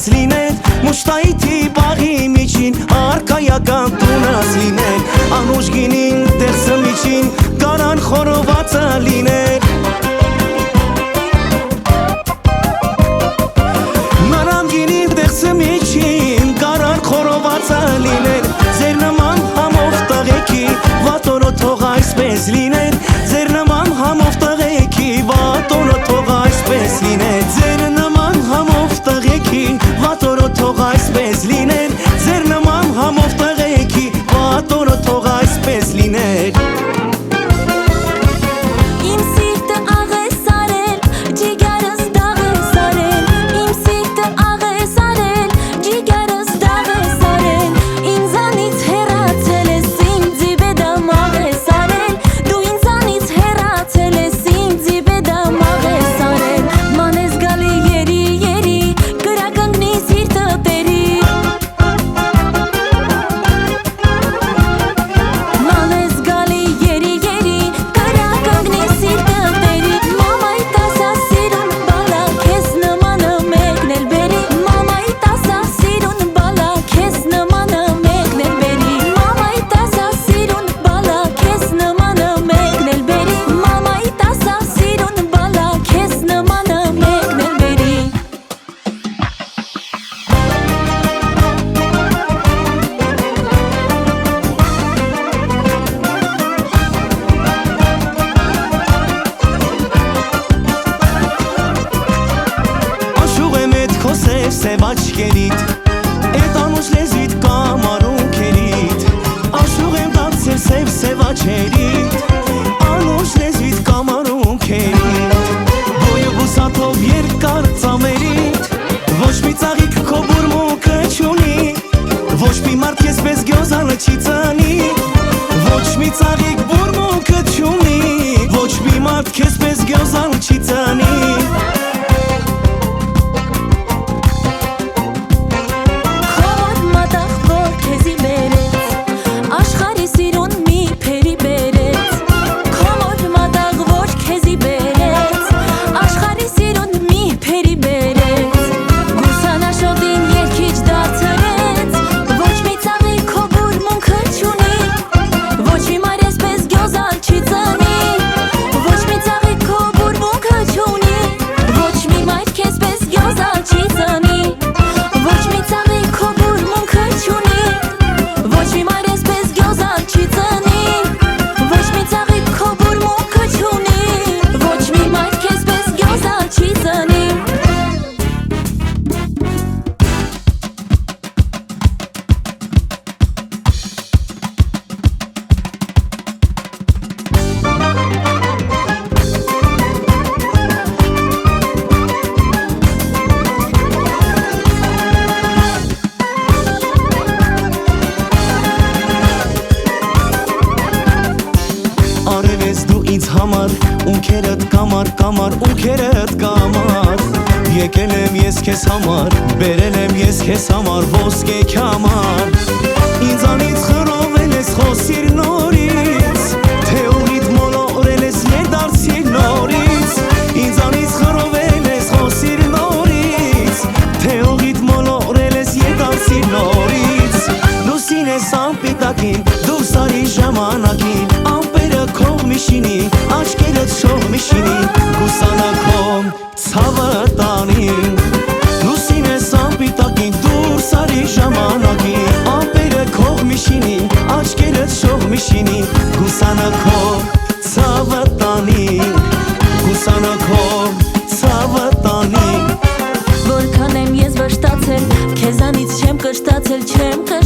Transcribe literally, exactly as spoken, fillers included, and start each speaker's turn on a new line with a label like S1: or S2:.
S1: տունաս լիներ, մուշտայիթի բաղի միջին արկայական տունաս լիներ, անուշ գինին դերսը միջին կարան խորովածը լիներ։ Նարան գինին դերսը միջին կարան խորովածը լիներ, ձեր նման համով տղեկի վատորը թող այսպես լիներ, ձեր նման համով տղեկի վատորը թող այսպես լիներ, ձեր նման համով տղեկի վատորը թող այսպես լիներ, ձեր նման համով տղեկի վատորը թող այսպես լիներ։ Սև աչքերիդ, էդ անուշ լեզվիդ կամարունքերիդ, աշխուղ եմ դարձել սև սև աչերիդ, անուշ լեզվիդ կամարունքերիդ, բոյը բուսատով երկար ծամերիդ, ոչ մի ծաղիկ քո բուրմունքը չունի, ոչ մի մարդ քեզպես գյոզանը չի ծանի, ոչ մի ծաղիկ բուրմունքը չունի, ոչ մի մարդ քեզպես գյոզանը չի ծանի։ Համար ունքերդ կամար կամար ունքերդ կամար եկել եմ ես քեզ համար բերել եմ ես քեզ համար ոսկե քամար ինձանից խռովել ես խոսիր նորից թե ուղիդ մոլորել ես ներդարձիր նորից ինձանից խռովել ես խոսիր նորից թե ուղիդ մոլորել ես ներդարձիր նորից լուսին ես անպիտակին դուրս արի ժամանակին քող միշինի, աչքերդ շող միշինի, գուսանակում ցավը տանին լուսին ես անպիտակին դուրս արի ժամանակին ամպերը քող միշինի, աչքերդ շող միշինի, գուսանակում ցավը տանին գուսանակում ցավը տանին
S2: Որքան եմ ես վշտացել, քեզանից չեմ կշտացել, չեմ կշտացել